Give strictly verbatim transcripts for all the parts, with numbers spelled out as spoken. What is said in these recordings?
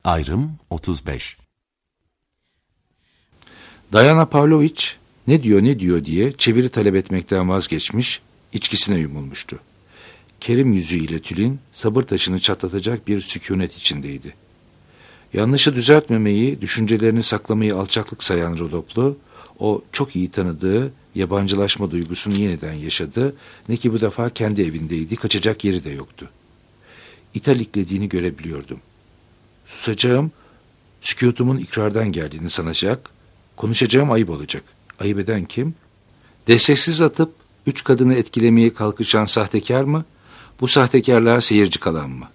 Ayrım otuz beş. Diana Pavlovich ne diyor ne diyor diye çeviri talep etmekten vazgeçmiş, içkisine yumulmuştu. Kerim yüzüyle Tülin sabır taşını çatlatacak bir sükûnet içindeydi. Yanlışı düzeltmemeyi, düşüncelerini saklamayı alçaklık sayan Rodoplu, o çok iyi tanıdığı yabancılaşma duygusunu yeniden yaşadı. Ne ki bu defa kendi evindeydi, kaçacak yeri de yoktu. İtaliklediğini görebiliyordum. Susacağım, sükutumun ikrardan geldiğini sanacak, konuşacağım ayıp olacak. Ayıp eden kim? Desteksiz atıp üç kadını etkilemeye kalkışan sahtekar mı? Bu sahtekarlığa seyirci kalan mı?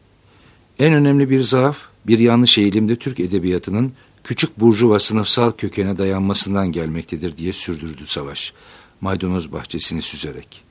En önemli bir zaaf, bir yanlış eğilimde Türk edebiyatının küçük burjuva sınıfsal kökene dayanmasından gelmektedir diye sürdürdü Savaş, maydanoz bahçesini süzerek.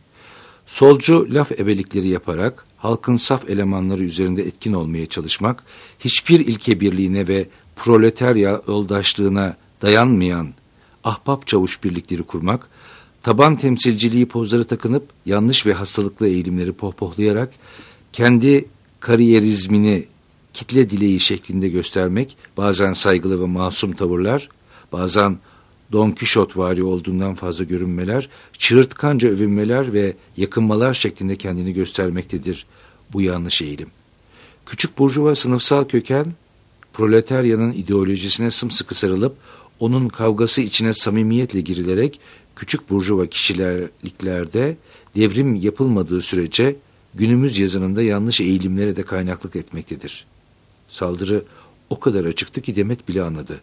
Solcu laf ebelikleri yaparak halkın saf elemanları üzerinde etkin olmaya çalışmak, hiçbir ilke birliğine ve proletarya yoldaşlığına dayanmayan ahbap çavuş birlikleri kurmak, taban temsilciliği pozları takınıp yanlış ve hastalıklı eğilimleri pohpohlayarak kendi kariyerizmini kitle dileği şeklinde göstermek, bazen saygılı ve masum tavırlar, bazen Don Kişotvari olduğundan fazla görünmeler, çığırtkanca övünmeler ve yakınmalar şeklinde kendini göstermektedir bu yanlış eğilim. Küçük burjuva sınıfsal köken, proletaryanın ideolojisine sımsıkı sarılıp, onun kavgası içine samimiyetle girilerek, küçük burjuva kişilerliklerde devrim yapılmadığı sürece, günümüz yazınında yanlış eğilimlere de kaynaklık etmektedir. Saldırı o kadar açıktı ki Demet bile anladı.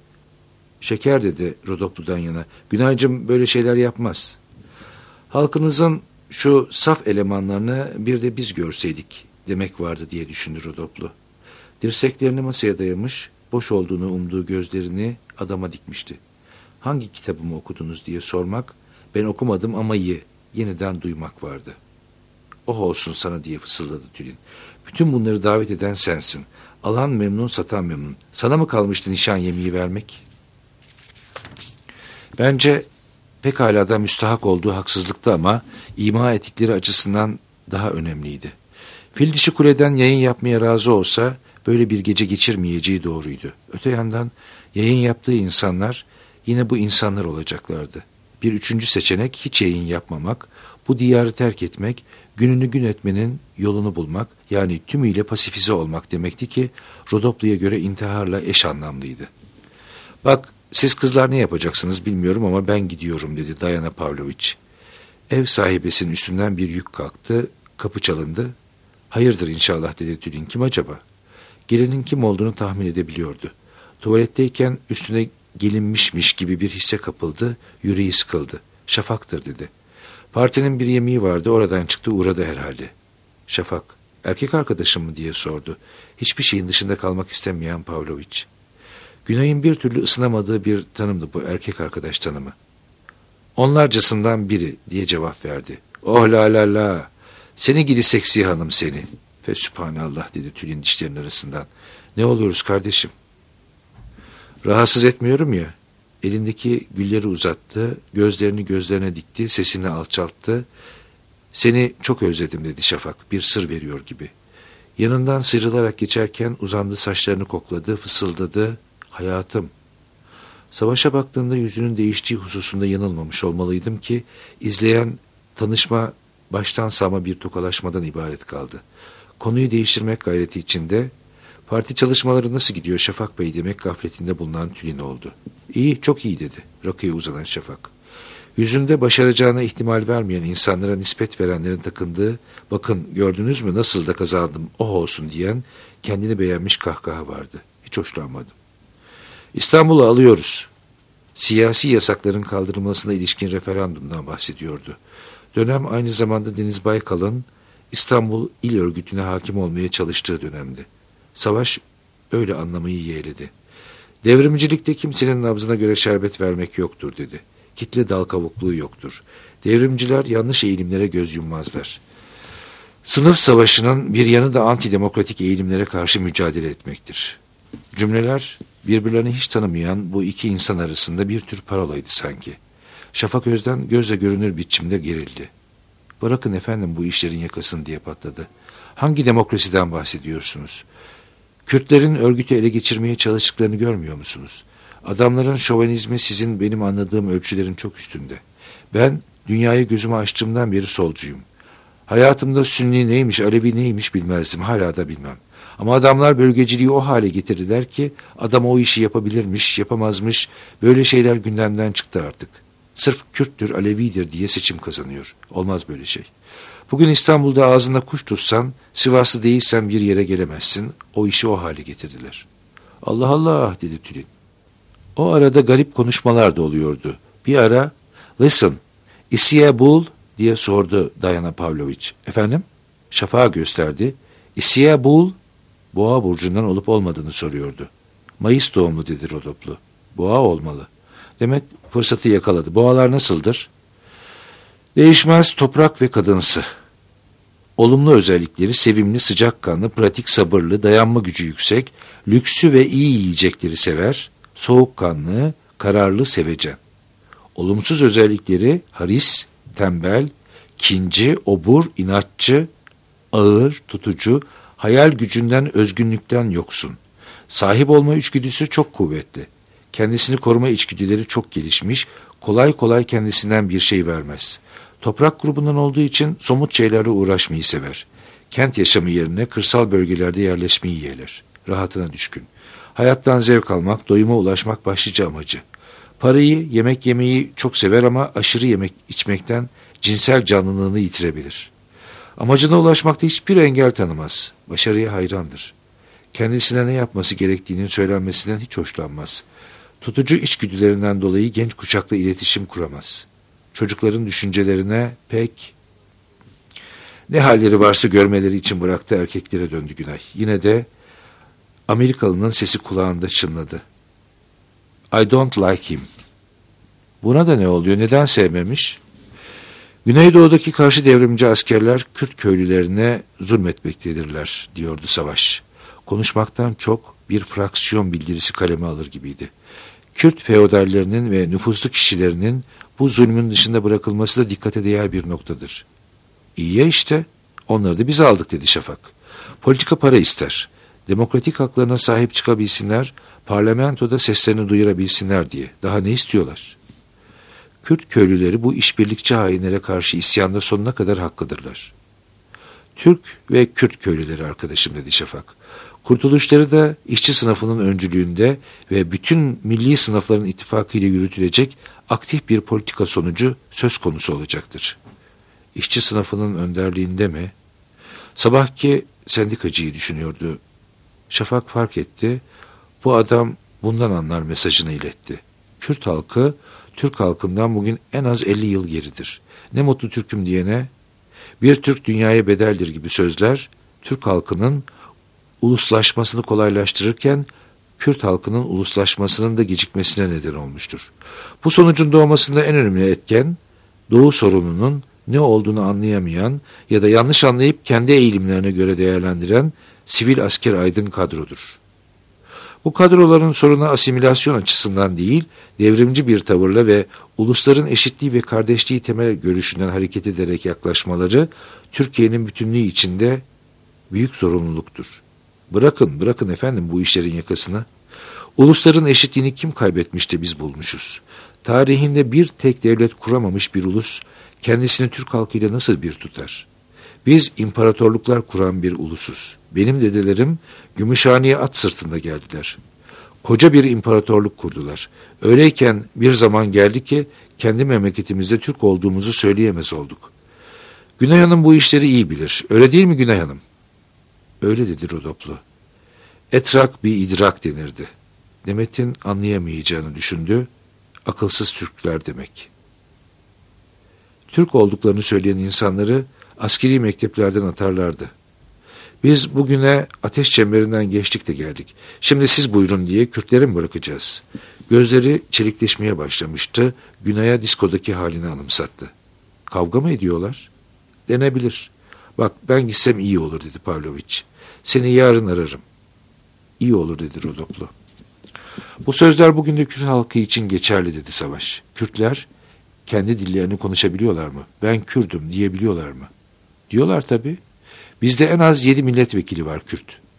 Şeker dedi Rodoplu'dan yana. Günaycığım böyle şeyler yapmaz. Halkınızın şu saf elemanlarını bir de biz görseydik demek vardı diye düşündü Rodoplu. Dirseklerini masaya dayamış, boş olduğunu umduğu gözlerini adama dikmişti. Hangi kitabımı okudunuz diye sormak, ben okumadım ama iyi, yeniden duymak vardı. Oh olsun sana diye fısıldadı Tülin. Bütün bunları davet eden sensin. Alan memnun, satan memnun. Sana mı kalmıştı nişan yemeği vermek? Bence pekala da müstahak olduğu haksızlıktı ama ima ettikleri açısından daha önemliydi. Fil dişi kuleden yayın yapmaya razı olsa böyle bir gece geçirmeyeceği doğruydu. Öte yandan yayın yaptığı insanlar yine bu insanlar olacaklardı. Bir üçüncü seçenek hiç yayın yapmamak, bu diyarı terk etmek, gününü gün etmenin yolunu bulmak, yani tümüyle pasifize olmak demekti ki Rodoplu'ya göre intiharla eş anlamlıydı. Bak siz kızlar ne yapacaksınız bilmiyorum ama ben gidiyorum dedi Diana Pavlovich. Ev sahibesinin üstünden bir yük kalktı, kapı çalındı. Hayırdır inşallah dedi Tülin, kim acaba? Gelinin kim olduğunu tahmin edebiliyordu. Tuvaletteyken üstüne gelinmişmiş gibi bir hisse kapıldı, yüreği sıkıldı. Şafak'tır dedi. Partinin bir yemeği vardı, oradan çıktı, uğradı herhalde. Şafak, erkek arkadaşım mı diye sordu. Hiçbir şeyin dışında kalmak istemeyen Pavlovich. Günay'ın bir türlü ısınamadığı bir tanımdı bu erkek arkadaş tanımı. Onlarcasından biri diye cevap verdi. Oh la la la, seni gidi seksi hanım seni. Fe sübhanallah dedi Tülin dişlerinin arasından. Ne oluyoruz kardeşim? Rahatsız etmiyorum ya. Elindeki gülleri uzattı, gözlerini gözlerine dikti, sesini alçalttı. Seni çok özledim dedi Şafak, bir sır veriyor gibi. Yanından sıyrılarak geçerken uzandı, saçlarını kokladı, fısıldadı. Hayatım. Savaşa baktığında yüzünün değiştiği hususunda yanılmamış olmalıydım ki izleyen tanışma baştan sağma bir tokalaşmadan ibaret kaldı. Konuyu değiştirmek gayreti içinde parti çalışmaları nasıl gidiyor Şafak Bey demek gafletinde bulunan Tülin oldu. İyi, çok iyi dedi rakıya uzanan Şafak. Yüzünde başaracağına ihtimal vermeyen insanlara nispet verenlerin takındığı, bakın gördünüz mü nasıl da kazandım oh olsun diyen kendini beğenmiş kahkaha vardı. Hiç hoşlanmadım. İstanbul'u alıyoruz. Siyasi yasakların kaldırılmasına ilişkin referandumdan bahsediyordu. Dönem aynı zamanda Deniz Baykal'ın İstanbul İl Örgütü'ne hakim olmaya çalıştığı dönemdi. Savaş öyle anlamayı yeğledi. Devrimcilikte kimsenin nabzına göre şerbet vermek yoktur dedi. Kitle dal kavukluğu yoktur. Devrimciler yanlış eğilimlere göz yummazlar. Sınıf savaşının bir yanı da antidemokratik eğilimlere karşı mücadele etmektir. Cümleler birbirlerini hiç tanımayan bu iki insan arasında bir tür parolaydı sanki. Şafak Özden gözle görünür biçimde gerildi. Bırakın efendim bu işlerin yakasını diye patladı. Hangi demokrasiden bahsediyorsunuz? Kürtlerin örgütü ele geçirmeye çalıştıklarını görmüyor musunuz? Adamların şovenizmi sizin benim anladığım ölçülerin çok üstünde. Ben dünyayı gözüme açtığımdan beri solcuyum. Hayatımda Sünni neymiş, Alevi neymiş bilmezdim, hala da bilmem. Ama adamlar bölgeciliği o hale getirdiler ki adam o işi yapabilirmiş, yapamazmış, böyle şeyler gündemden çıktı artık. Sırf Kürttür, Alevidir diye seçim kazanıyor. Olmaz böyle şey. Bugün İstanbul'da ağzına kuş tutsan, Sivaslı değilsen bir yere gelemezsin. O işi o hale getirdiler. Allah Allah dedi Tülin. O arada garip konuşmalar da oluyordu. Bir ara, listen, is he a bull diye sordu Diana Pavlovich. Efendim? Şafağı gösterdi. Is he a bull? Boğa burcundan olup olmadığını soruyordu. Mayıs doğumlu dedi Rodoplu. Boğa olmalı. Demet fırsatı yakaladı. Boğalar nasıldır? Değişmez, toprak ve kadınsı. Olumlu özellikleri sevimli, sıcakkanlı, pratik, sabırlı, dayanma gücü yüksek, lüksü ve iyi yiyecekleri sever, soğukkanlı, kararlı, sevecen. Olumsuz özellikleri haris, tembel, kinci, obur, inatçı, ağır, tutucu, hayal gücünden, özgünlükten yoksun. Sahip olma içgüdüsü çok kuvvetli. Kendisini koruma içgüdüleri çok gelişmiş, kolay kolay kendisinden bir şey vermez. Toprak grubundan olduğu için somut şeylerle uğraşmayı sever. Kent yaşamı yerine kırsal bölgelerde yerleşmeyi yeğler. Rahatına düşkün. Hayattan zevk almak, doyuma ulaşmak başlıca amacı. Parayı, yemek yemeyi çok sever ama aşırı yemek içmekten cinsel canlılığını yitirebilir. Amacına ulaşmakta hiçbir engel tanımaz. Başarıya hayrandır. Kendisine ne yapması gerektiğinin söylenmesinden hiç hoşlanmaz. Tutucu içgüdülerinden dolayı genç kuşakla iletişim kuramaz. Çocukların düşüncelerine pek ne halleri varsa görmeleri için bıraktı, erkeklere döndü Günay. Yine de Amerikalının sesi kulağında çınladı. I don't like him. Buna da ne oluyor? Neden sevmemiş? Güneydoğu'daki karşı devrimci askerler Kürt köylülerine zulmetmektedirler, diyordu Savaş. Konuşmaktan çok bir fraksiyon bildirisi kaleme alır gibiydi. Kürt feodallerinin ve nüfuzlu kişilerinin bu zulmün dışında bırakılması da dikkate değer bir noktadır. İyi ya işte, onları da biz aldık dedi Şafak. Politika para ister. Demokratik haklarına sahip çıkabilsinler, parlamentoda seslerini duyurabilsinler diye. Daha ne istiyorlar? Kürt köylüleri bu işbirlikçi hainlere karşı isyanda sonuna kadar haklıdırlar. Türk ve Kürt köylüleri arkadaşım dedi Şafak. Kurtuluşları da işçi sınıfının öncülüğünde ve bütün milli sınıfların ittifakıyla yürütülecek aktif bir politika sonucu söz konusu olacaktır. İşçi sınıfının önderliğinde mi? Sabahki sendikacıyı düşünüyordu. Şafak fark etti. Bu adam bundan anlar mesajını iletti. Kürt halkı, Türk halkından bugün en az elli yıl geridir. Ne mutlu Türk'üm diyene, bir Türk dünyaya bedeldir gibi sözler, Türk halkının uluslaşmasını kolaylaştırırken, Kürt halkının uluslaşmasının da gecikmesine neden olmuştur. Bu sonucun doğmasında en önemli etken, Doğu sorununun ne olduğunu anlayamayan ya da yanlış anlayıp kendi eğilimlerine göre değerlendiren sivil asker aydın kadrodur. Bu kadroların sorunu asimilasyon açısından değil, devrimci bir tavırla ve ulusların eşitliği ve kardeşliği temel görüşünden hareket ederek yaklaşmaları, Türkiye'nin bütünlüğü içinde büyük zorunluluktur. Bırakın, bırakın efendim bu işlerin yakasını. Ulusların eşitliğini kim kaybetmiş de biz bulmuşuz? Tarihinde bir tek devlet kuramamış bir ulus, kendisini Türk halkıyla nasıl bir tutar? Biz imparatorluklar kuran bir ulusuz. Benim dedelerim Gümüşhane'ye at sırtında geldiler. Koca bir imparatorluk kurdular. Öyleyken bir zaman geldi ki kendi memleketimizde Türk olduğumuzu söyleyemez olduk. Günay Hanım bu işleri iyi bilir. Öyle değil mi Günay Hanım? Öyle dedi Rodoplu. Etrak bir idrak denirdi. Demet'in anlayamayacağını düşündü. Akılsız Türkler demek. Türk olduklarını söyleyen insanları askeri mekteplerden atarlardı. Biz bugüne ateş çemberinden geçtik de geldik. Şimdi siz buyurun diye Kürtleri mi bırakacağız? Gözleri çelikleşmeye başlamıştı. Günay'a diskodaki halini anımsattı. Kavga mı ediyorlar? Denebilir. Bak ben gitsem iyi olur dedi Pavlovich. Seni yarın ararım. İyi olur dedi Rodoplu. Bu sözler bugün de Kürt halkı için geçerli dedi Savaş. Kürtler kendi dillerini konuşabiliyorlar mı? Ben Kürdüm diyebiliyorlar mı? Diyorlar tabii. Bizde en az yedi milletvekili var Kürt.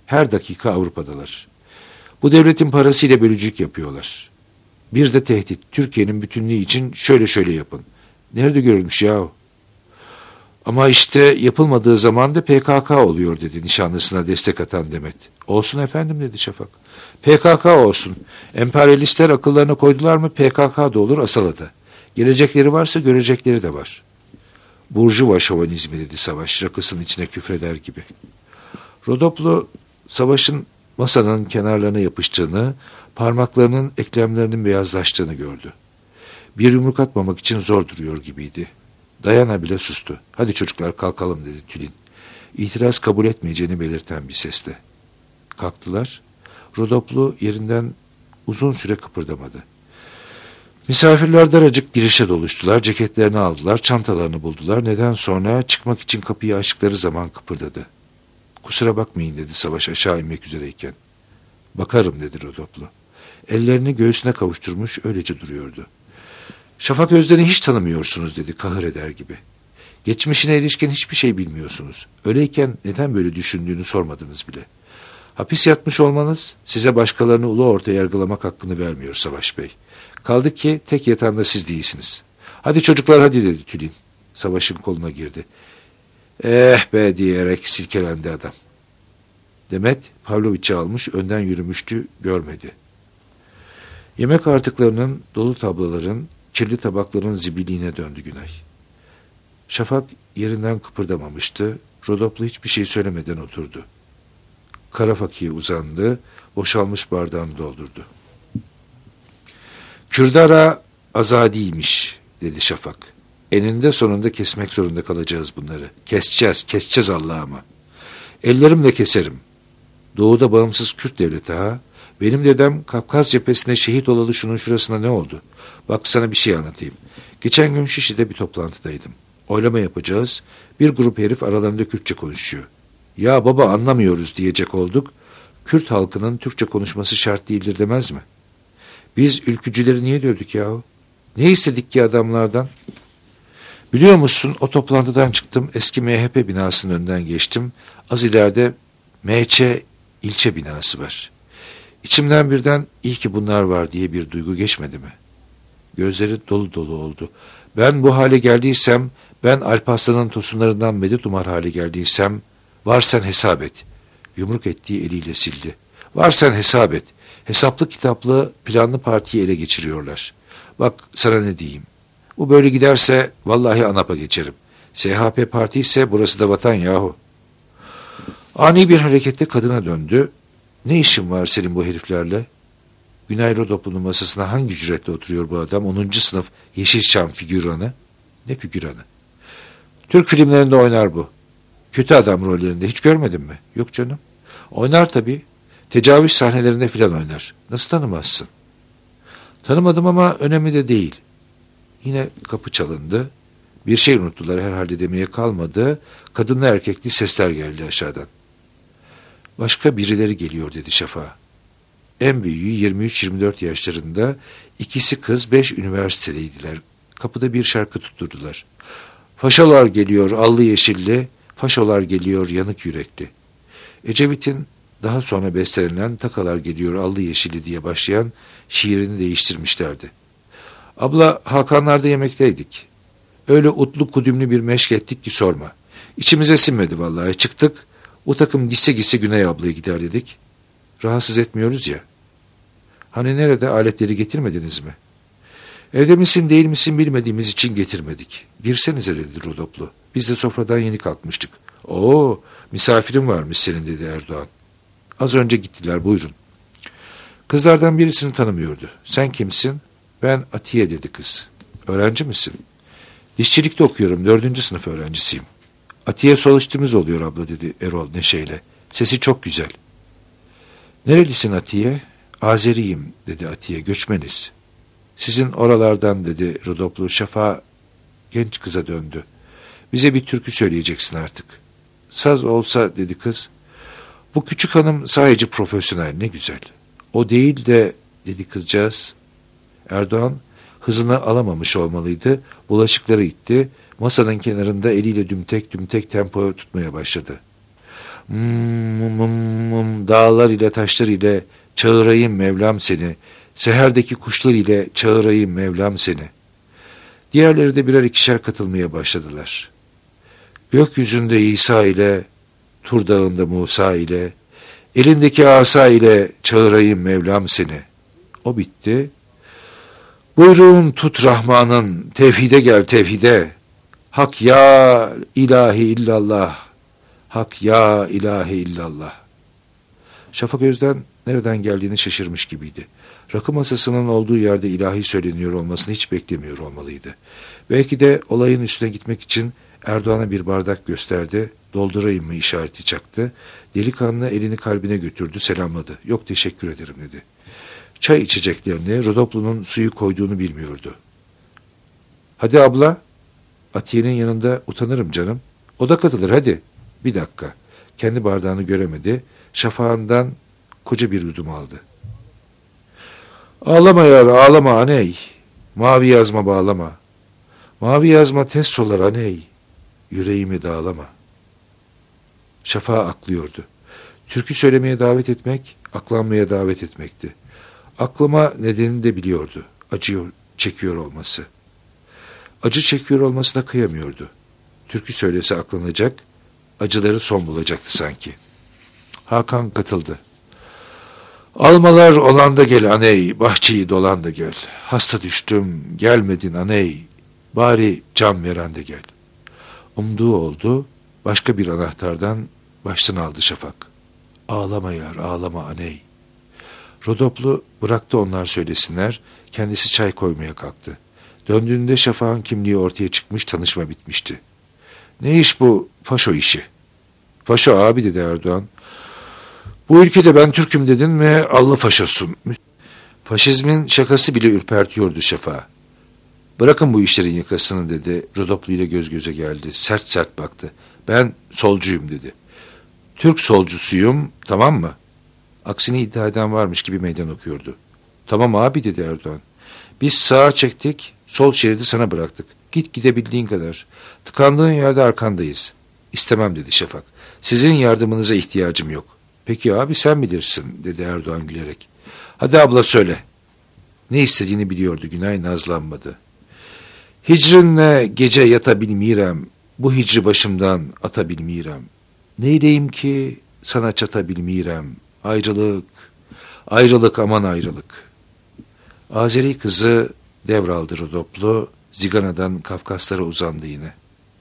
Her dakika Avrupa'dalar. Bu devletin parasıyla bölücülük yapıyorlar. Bir de tehdit. Türkiye'nin bütünlüğü için şöyle şöyle yapın. Nerede görülmüş yahu? Ama işte yapılmadığı zaman da P K K oluyor dedi nişanlısına destek atan Demet. Olsun efendim dedi Şafak. P K K olsun. Emperyalistler akıllarına koydular mı P K K da olur Asala'da. Gelecekleri varsa görecekleri de var. Burjuva şovanizmi dedi Savaş rakısının içine küfreder gibi. Rodoplu Savaş'ın masanın kenarlarına yapıştığını, parmaklarının eklemlerinin beyazlaştığını gördü. Bir yumruk atmamak için zor duruyor gibiydi. Dayana bile sustu. Hadi çocuklar kalkalım dedi Tülin. İtiraz kabul etmeyeceğini belirten bir sesle. Kalktılar. Rodoplu yerinden uzun süre kıpırdamadı. Misafirler daracık girişe doluştular. Ceketlerini aldılar, çantalarını buldular. Neden sonra çıkmak için kapıyı açtıkları zaman kıpırdadı. Kusura bakmayın dedi Savaş aşağı inmek üzereyken. Bakarım dedi Rodoplu. Ellerini göğsüne kavuşturmuş öylece duruyordu. Şafak Özden'i hiç tanımıyorsunuz dedi kahır eder gibi. Geçmişine ilişkin hiçbir şey bilmiyorsunuz. Öyleyken neden böyle düşündüğünü sormadınız bile. Hapis yatmış olmanız size başkalarını ulu orta yargılamak hakkını vermiyor Savaş Bey. Kaldı ki tek yatan da siz değilsiniz. Hadi çocuklar hadi dedi Tülin. Savaş'ın koluna girdi. Eh be diyerek silkelendi adam. Demet Pavloviç'i almış önden yürümüştü görmedi. Yemek artıklarının, dolu tablaların, kirli tabakların zibiliğine döndü Günay. Şafak yerinden kıpırdamamıştı. Rodoplu hiçbir şey söylemeden oturdu. Kara fakiye uzandı, boşalmış bardağını doldurdu. Kürdara azadiymiş dedi Şafak. Eninde sonunda kesmek zorunda kalacağız bunları. Keseceğiz, keseceğiz Allah'ıma. Ellerimle keserim. Doğuda bağımsız Kürt devleti ha. Benim dedem Kafkaz cephesinde şehit olalı şunun şurasına ne oldu? Bak sana bir şey anlatayım. Geçen gün Şişli'de bir toplantıdaydım. Oylama yapacağız. Bir grup herif aralarında Kürtçe konuşuyor. Ya baba anlamıyoruz diyecek olduk. Kürt halkının Türkçe konuşması şart değildir demez mi? Biz ülkücüleri niye dövdük yahu? Ne istedik ki adamlardan? Biliyor musun o toplantıdan çıktım. Eski M H P binasının önünden geçtim. Az ileride M Ç ilçe binası var. İçimden birden iyi ki bunlar var diye bir duygu geçmedi mi? Gözleri dolu dolu oldu. Ben bu hale geldiysem, ben Alparslan'ın tosunlarından medet umar hale geldiysem, varsen hesap et. Yumruk ettiği eliyle sildi. Varsen hesap et. Hesaplı kitaplı planlı partiyi ele geçiriyorlar. Bak sana ne diyeyim. Bu böyle giderse vallahi ANAP'a geçerim. S H P parti ise burası da vatan yahu. Ani bir hareketle kadına döndü. Ne işin var senin bu heriflerle? Günay Rodoplu'nun masasına hangi cüretle oturuyor bu adam? onuncu sınıf Yeşilçam figüranı. Ne figüranı? Türk filmlerinde oynar bu. Kötü adam rollerinde hiç görmedin mi? Yok canım. Oynar tabii. Tecavüz sahnelerinde filan oynar. Nasıl tanımazsın? Tanımadım ama önemli de değil. Yine kapı çalındı. Bir şey unuttular herhalde demeye kalmadı. Kadınlı erkekli sesler geldi aşağıdan. Başka birileri geliyor dedi Şafak'a. En büyüğü yirmi üç yirmi dört yaşlarında, ikisi kız, beş üniversiteliydiler. Kapıda bir şarkı tutturdular. Faşolar geliyor allı yeşilli, faşolar geliyor yanık yürekli. Ecevit'in daha sonra bestelenen Takalar geliyor allı yeşilli diye başlayan şiirini değiştirmişlerdi. Abla Hakanlar'da yemekteydik. Öyle utlu kudümlü bir meşk ettik ki sorma. İçimize sinmedi vallahi çıktık. O takım gitse gitse Güney ablaya gider dedik. Rahatsız etmiyoruz ya. Hani nerede aletleri getirmediniz mi? Evde misin değil misin bilmediğimiz için getirmedik. Girsenize dedi Rodoplu. Biz de sofradan yeni kalkmıştık. Oo misafirin varmış senin dedi Erdoğan. Az önce gittiler buyurun. Kızlardan birisini tanımıyordu. Sen kimsin? Ben Atiye dedi kız. Öğrenci misin? Dişçilikte okuyorum dördüncü sınıf öğrencisiyim. Atiye soluştuğumuz oluyor abla dedi Erol neşeyle. Sesi çok güzel. Nerelisin Atiye? Azeriyim dedi Atiye göçmeniz. Sizin oralardan dedi Rodoplu. Şafak'a genç kıza döndü. Bize bir türkü söyleyeceksin artık. Saz olsa dedi kız. Bu küçük hanım sadece profesyonel ne güzel. O değil de dedi kızcağız. Erdoğan hızını alamamış olmalıydı. Bulaşıkları itti. Masanın kenarında eliyle dümtek dümtek tempo tutmaya başladı. Hmm, hmm, hmm, dağlar ile taşlar ile çağırayım Mevlam seni. Seherdeki kuşlar ile çağırayım Mevlam seni. Diğerleri de birer ikişer katılmaya başladılar. Gökyüzünde İsa ile, Tur Dağı'nda Musa ile, elindeki asa ile çağırayım Mevlam seni. O bitti. Buyruğun tut Rahman'ın, tevhide gel tevhide. Hak ya ilahi illallah, hak ya ilahi illallah. Şafak Özden nereden geldiğini şaşırmış gibiydi. Rakı masasının olduğu yerde ilahi söyleniyor olmasını hiç beklemiyor olmalıydı. Belki de olayın üstüne gitmek için Erdoğan'a bir bardak gösterdi, doldurayım mı işareti çaktı. Delikanlı elini kalbine götürdü, selamladı. Yok teşekkür ederim dedi. Çay içeceklerini, Rodoplu'nun suyu koyduğunu bilmiyordu. Hadi abla. Atiye'nin yanında utanırım canım. O da katılır hadi. Bir dakika. Kendi bardağını göremedi. Şafağından koca bir yudum aldı. Ağlama yar ağlama aney. Mavi yazma bağlama. Mavi yazma tez solar aney. Yüreğimi dağlama. Şafağı aklıyordu. Türkü söylemeye davet etmek, aklanmaya davet etmekti. Aklama nedenini de biliyordu. Acıyor, çekiyor olması. Acı çekiyor olmasına kıyamıyordu. Türkü söylese aklanacak, acıları son bulacaktı sanki. Hakan katıldı. Almalar olan da gel aney, bahçeyi dolan da gel. Hasta düştüm, gelmedin aney, bari can veren de gel. Umduğu oldu, başka bir anahtardan başını aldı Şafak. Ağlama yar, ağlama aney. Rodoplu bıraktı onlar söylesinler, kendisi çay koymaya kalktı. Döndüğünde Şafak'ın kimliği ortaya çıkmış, tanışma bitmişti. Ne iş bu faşo işi? Faşo abi dedi Erdoğan. Bu ülkede ben Türk'üm dedin ve Allah faşosun. Faşizmin şakası bile ürpertiyordu Şafak'ı. Bırakın bu işlerin yakasını dedi. Rodoplu ile göz göze geldi. Sert sert baktı. Ben solcuyum dedi. Türk solcusuyum, tamam mı? Aksini iddia eden varmış gibi meydan okuyordu. Tamam abi dedi Erdoğan. Biz sağa çektik, sol şeridi sana bıraktık. Git gidebildiğin kadar. Tıkandığın yerde arkandayız. İstemem dedi Şafak. Sizin yardımınıza ihtiyacım yok. Peki abi sen bilirsin dedi Erdoğan gülerek. Hadi abla söyle. Ne istediğini biliyordu, Günay nazlanmadı. Hicrinle gece yatabilmirem, bu hicri başımdan atabilmirem. Neyleyim ki sana çatabilmirem, ayrılık, ayrılık aman ayrılık. Azeri kızı devraldı Rodoplu, Zigana'dan Kafkaslara uzandı yine.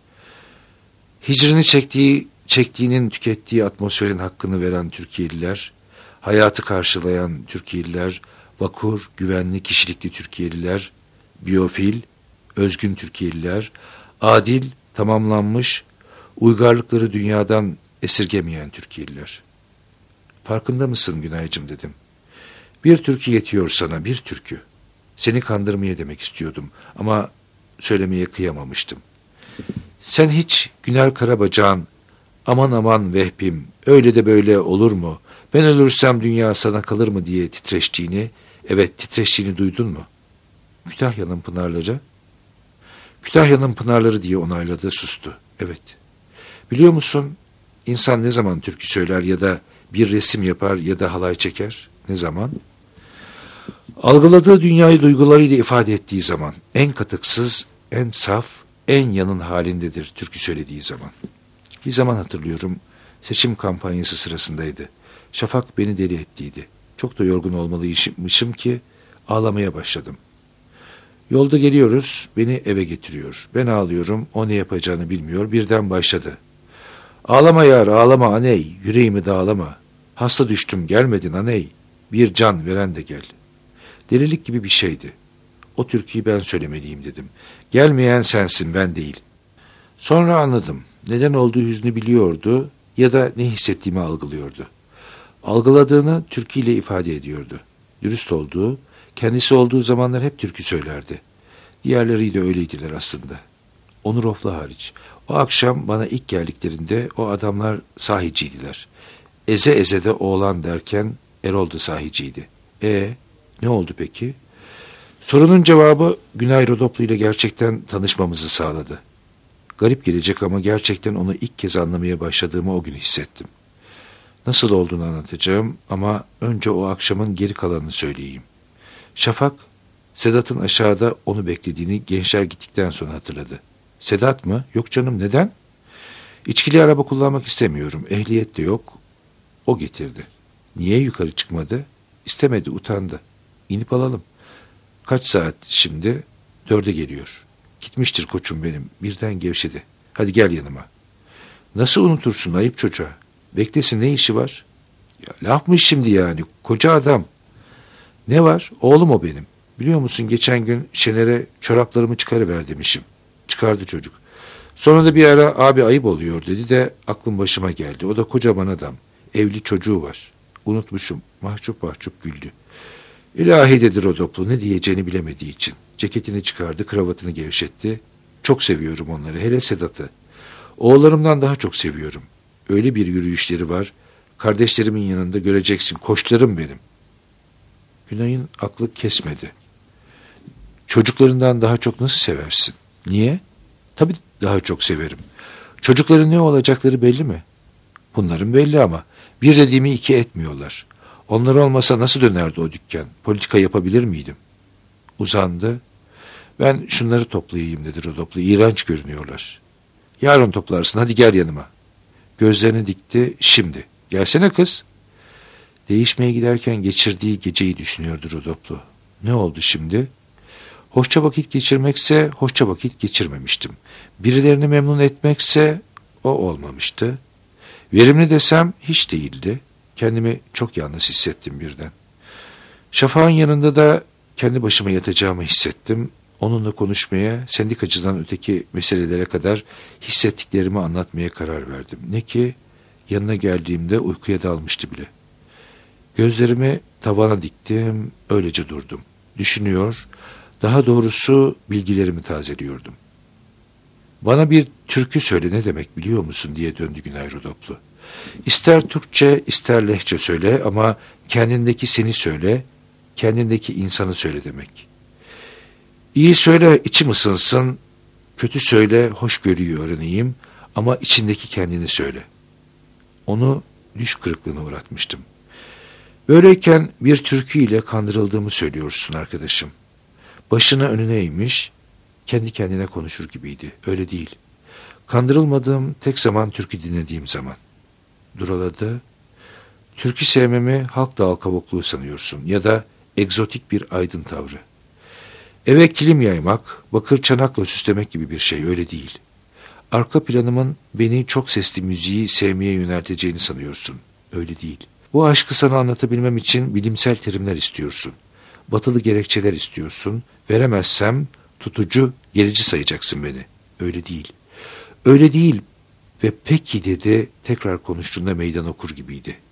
Hicrini çektiği, çektiğinin tükettiği atmosferin hakkını veren Türkiye'liler, hayatı karşılayan Türkiye'liler, vakur, güvenli, kişilikli Türkiye'liler, biyofil, özgün Türkiye'liler, adil, tamamlanmış, uygarlıkları dünyadan esirgemeyen Türkiye'liler. Farkında mısın Günaycığım dedim. Bir türkü yetiyor sana, bir türkü. Seni kandırmaya demek istiyordum ama söylemeye kıyamamıştım. Sen hiç Güner Karabacak'ın aman aman vehbim, öyle de böyle olur mu? Ben ölürsem dünya sana kalır mı diye titreştiğini, evet titreştiğini duydun mu? Kütahya'nın pınarları, Kütahya'nın pınarları diye onayladı, sustu. Evet. Biliyor musun, insan ne zaman türkü söyler ya da bir resim yapar ya da halay çeker? Ne zaman? Algıladığı dünyayı duygularıyla ifade ettiği zaman, en katıksız, en saf, en yanın halindedir türkü söylediği zaman. Bir zaman hatırlıyorum, seçim kampanyası sırasındaydı. Şafak beni deli ettiydi. Çok da yorgun olmalıymışım ki ağlamaya başladım. Yolda geliyoruz, beni eve getiriyor. Ben ağlıyorum, o ne yapacağını bilmiyor, birden başladı. Ağlama yar, ağlama aney, yüreğimi dağlama. Hasta düştüm, gelmedin aney, bir can veren de gel. Delilik gibi bir şeydi. O türküyü ben söylemeliyim dedim. Gelmeyen sensin, ben değil. Sonra anladım. Neden olduğu hüznü biliyordu ya da ne hissettiğimi algılıyordu. Algıladığını türküyle ifade ediyordu. Dürüst olduğu, kendisi olduğu zamanlar hep türkü söylerdi. Diğerleri de öyleydiler aslında. Onur Oflu hariç. O akşam bana ilk geldiklerinde o adamlar sahiciydiler. Eze eze de oğlan derken Erol da sahiciydi. E ne oldu peki? Sorunun cevabı Günay Rodoplu ile gerçekten tanışmamızı sağladı. Garip gelecek ama gerçekten onu ilk kez anlamaya başladığımı o gün hissettim. Nasıl olduğunu anlatacağım ama önce o akşamın geri kalanını söyleyeyim. Şafak, Sedat'ın aşağıda onu beklediğini gençler gittikten sonra hatırladı. Sedat mı? Yok canım, neden? İçkili araba kullanmak istemiyorum. Ehliyet de yok. O getirdi. Niye yukarı çıkmadı? İstemedi, utandı. İnip alalım. Kaç saat şimdi? Dörde geliyor. Gitmiştir koçum benim. Birden gevşedi. Hadi gel yanıma. Nasıl unutursun, ayıp çocuğa. Beklesin, ne işi var? Ya laf mı şimdi yani? Koca adam. Ne var? Oğlum o benim. Biliyor musun, geçen gün Şener'e çoraplarımı çıkarıver demişim. Çıkardı çocuk. Sonra da bir ara abi ayıp oluyor dedi de aklım başıma geldi. O da kocaman adam. Evli çocuğu var. Unutmuşum. Mahcup mahcup güldü. İlahi dedi Rodoplu, ne diyeceğini bilemediği için. Ceketini çıkardı, kravatını gevşetti. Çok seviyorum onları, hele Sedat'ı. Oğullarımdan daha çok seviyorum. Öyle bir yürüyüşleri var. Kardeşlerimin yanında göreceksin, koçlarım benim. Günay'ın aklı kesmedi. Çocuklarından daha çok nasıl seversin? Niye? Tabii daha çok severim. Çocukların ne olacakları belli mi? Bunların belli ama bir dediğimi iki etmiyorlar. Onlar olmasa nasıl dönerdi o dükkan? Politika yapabilir miydim? Uzandı. Ben şunları toplayayım dedi Rodoplu. İğrenç görünüyorlar. Yarın toplarsın, hadi gel yanıma. Gözlerini dikti. Şimdi. Gelsene kız. Değişmeye giderken geçirdiği geceyi düşünüyordu Rodoplu. Ne oldu şimdi? Hoşça vakit geçirmekse hoşça vakit geçirmemiştim. Birilerini memnun etmekse o olmamıştı. Verimli desem hiç değildi. Kendimi çok yalnız hissettim birden. Şafak'ın yanında da kendi başıma yatacağımı hissettim. Onunla konuşmaya, sendikacıdan öteki meselelere kadar hissettiklerimi anlatmaya karar verdim. Ne ki yanına geldiğimde uykuya dalmıştı bile. Gözlerimi tavana diktim, öylece durdum. Düşünüyor, daha doğrusu bilgilerimi tazeliyordum. Bana bir türkü söyle, ne demek biliyor musun diye döndü Günay Rodoplu. İster Türkçe ister Lehçe söyle ama kendindeki seni söyle, kendindeki insanı söyle demek. İyi söyle, içim ısınsın, kötü söyle, hoşgörüyü öğreneyim ama içindeki kendini söyle. Onu düş kırıklığına uğratmıştım. Böyleyken bir türkü ile kandırıldığımı söylüyorsun arkadaşım. Başını önüne eğmiş, kendi kendine konuşur gibiydi. Öyle değil. Kandırılmadığım tek zaman türkü dinlediğim zaman. Duraladı. Türkü sevmemi halk dal kavukluğu sanıyorsun ya da egzotik bir aydın tavrı. Eve kilim yaymak, bakır çanakla süslemek gibi bir şey, öyle değil. Arka planımın beni çok sesli müziği sevmeye yönelteceğini sanıyorsun. Öyle değil. Bu aşkı sana anlatabilmem için bilimsel terimler istiyorsun. Batılı gerekçeler istiyorsun. Veremezsem tutucu, gerici sayacaksın beni. Öyle değil. Öyle değil ve peki dedi, tekrar konuştuğunda meydan okur gibiydi.